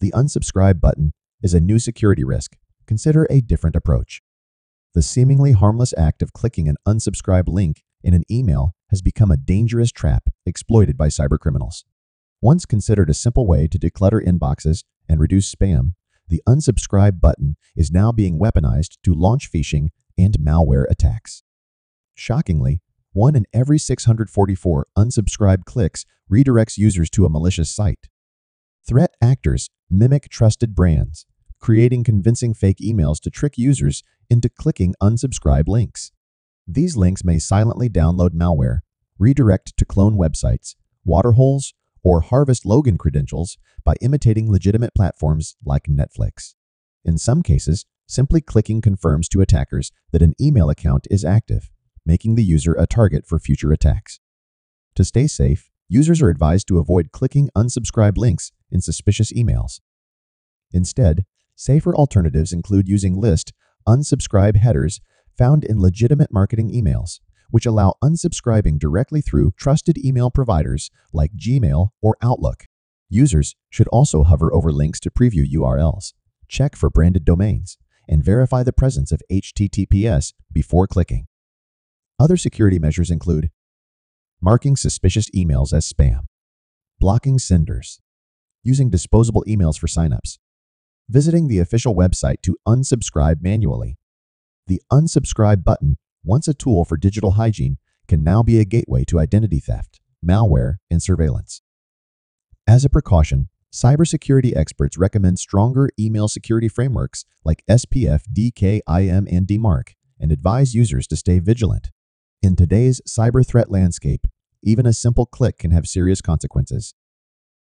The unsubscribe button is a new security risk. Consider a different approach. The seemingly harmless act of clicking an unsubscribe link in an email has become a dangerous trap exploited by cybercriminals. Once considered a simple way to declutter inboxes and reduce spam, the unsubscribe button is now being weaponized to launch phishing and malware attacks. Shockingly, 1 in every 644 unsubscribe clicks redirects users to a malicious site. Threat actors mimic trusted brands, creating convincing fake emails to trick users into clicking unsubscribe links. These links may silently download malware, redirect to clone websites, waterholes, or harvest login credentials by imitating legitimate platforms like Netflix. In some cases, simply clicking confirms to attackers that an email account is active, making the user a target for future attacks. To stay safe, users are advised to avoid clicking unsubscribe links in suspicious emails. Instead, safer alternatives include using list unsubscribe headers found in legitimate marketing emails, which allow unsubscribing directly through trusted email providers like Gmail or Outlook. Users should also hover over links to preview URLs, check for branded domains, and verify the presence of HTTPS before clicking. Other security measures include marking suspicious emails as spam, blocking senders, using disposable emails for signups, visiting the official website to unsubscribe manually. The unsubscribe button, once a tool for digital hygiene, can now be a gateway to identity theft, malware, and surveillance. As a precaution, cybersecurity experts recommend stronger email security frameworks like SPF, DKIM, and DMARC, and advise users to stay vigilant. In today's cyber threat landscape, even a simple click can have serious consequences.